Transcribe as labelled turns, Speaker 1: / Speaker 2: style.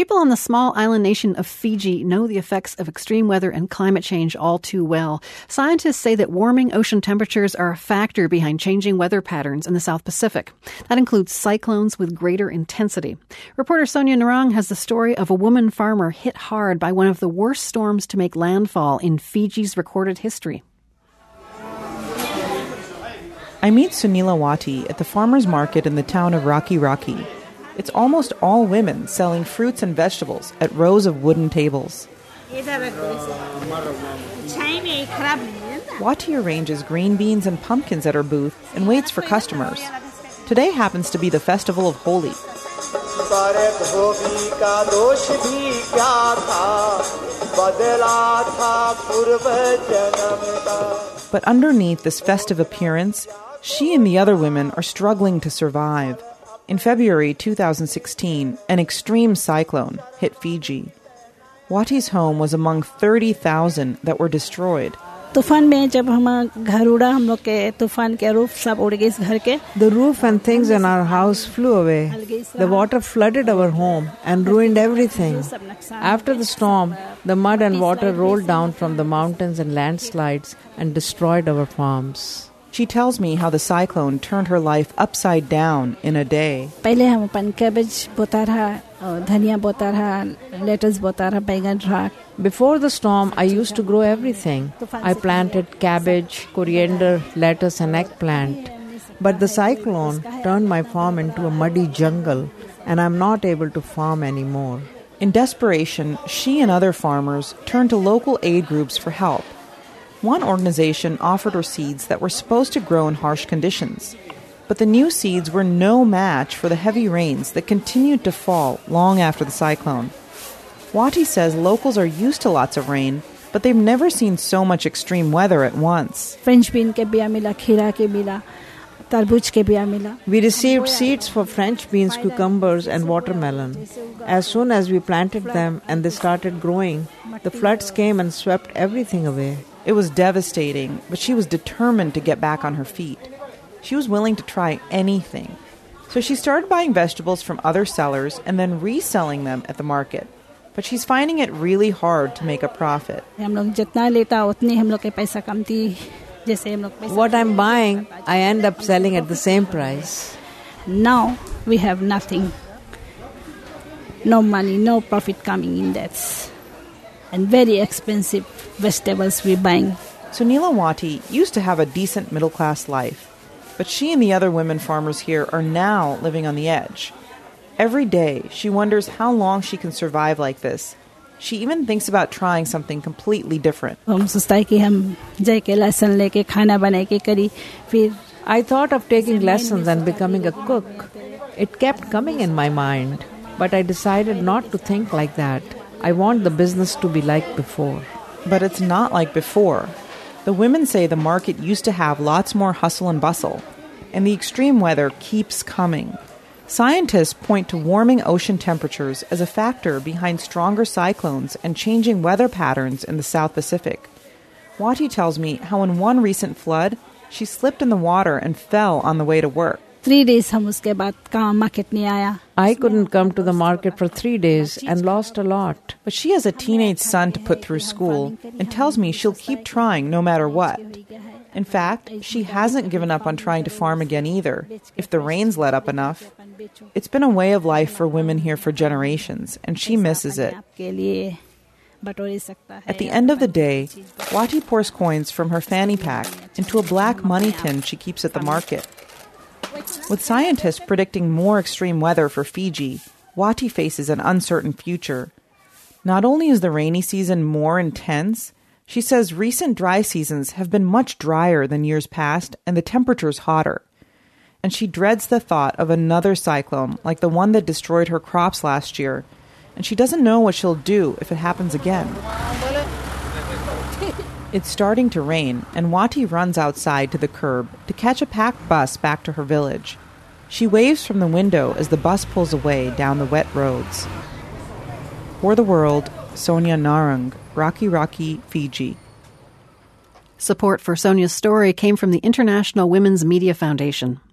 Speaker 1: People on the small island nation of Fiji know the effects of extreme weather and climate change all too well. Scientists say that warming ocean temperatures are a factor behind changing weather patterns in the South Pacific. That includes cyclones with greater intensity. Reporter Sonia Narang has the story of a woman farmer hit hard by one of the worst storms to make landfall in Fiji's recorded history.
Speaker 2: I meet Sunila Wati at the farmers market in the town of Rocky Rocky. It's almost all women selling fruits and vegetables at rows of wooden tables. Wati arranges green beans and pumpkins at her booth and waits for customers. Today happens to be the festival of Holi. But underneath this festive appearance, she and the other women are struggling to survive. In February 2016, an extreme cyclone hit Fiji. Wati's home was among 30,000 that were destroyed.
Speaker 3: The
Speaker 4: roof and things in our house flew away. The water flooded our home and ruined everything. After the storm, the mud and water rolled down from the mountains in landslides and destroyed our farms.
Speaker 2: She tells me how the cyclone turned her life upside down in a day.
Speaker 3: Before
Speaker 4: the storm, I used to grow everything. I planted cabbage, coriander, lettuce and eggplant. But the cyclone turned my farm into a muddy jungle, and I'm not able to farm anymore.
Speaker 2: In desperation, she and other farmers turned to local aid groups for help. One organization offered her seeds that were supposed to grow in harsh conditions. But the new seeds were no match for the heavy rains that continued to fall long after the cyclone. Wati says locals are used to lots of rain, but they've never seen so much extreme weather at once.
Speaker 3: We
Speaker 4: received seeds for French beans, cucumbers and watermelon. As soon as we planted them and they started growing, the floods came and swept everything away.
Speaker 2: It was devastating, but she was determined to get back on her feet. She was willing to try anything. So she started buying vegetables from other sellers and then reselling them at the market. But she's finding it really hard to make a profit.
Speaker 4: What I'm buying, I end up selling at the same price.
Speaker 3: Now we have nothing. No money, no profit coming in that. And very expensive vegetables we're buying.
Speaker 2: Sunila Wati used to have a decent middle-class life, but she and the other women farmers here are now living on the edge. Every day, she wonders how long she can survive like this. She even thinks about trying something completely different.
Speaker 4: I thought of taking lessons and becoming a cook. It kept coming in my mind, but I decided not to think like that. I want the business to be like before.
Speaker 2: But it's not like before. The women say the market used to have lots more hustle and bustle, and the extreme weather keeps coming. Scientists point to warming ocean temperatures as a factor behind stronger cyclones and changing weather patterns in the South Pacific. Wati tells me how in one recent flood, she slipped in the water and fell on the way to work.
Speaker 3: 3 days हम उसके बाद काम market नहीं आया.
Speaker 4: I couldn't come to the market for 3 days and lost a lot.
Speaker 2: But she has a teenage son to put through school and tells me she'll keep trying no matter what. In fact, she hasn't given up on trying to farm again either, if the rains let up enough. It's been a way of life for women here for generations, and she misses it. At the end of the day, Wati pours coins from her fanny pack into a black money tin she keeps at the market. With scientists predicting more extreme weather for Fiji, Wati faces an uncertain future. Not only is the rainy season more intense, she says recent dry seasons have been much drier than years past and the temperatures hotter. And she dreads the thought of another cyclone like the one that destroyed her crops last year, and she doesn't know what she'll do if it happens again. It's starting to rain, and Wati runs outside to the curb to catch a packed bus back to her village. She waves from the window as the bus pulls away down the wet roads. For the World, Sonia Narang, Rocky Rocky, Fiji.
Speaker 1: Support for Sonia's story came from the International Women's Media Foundation.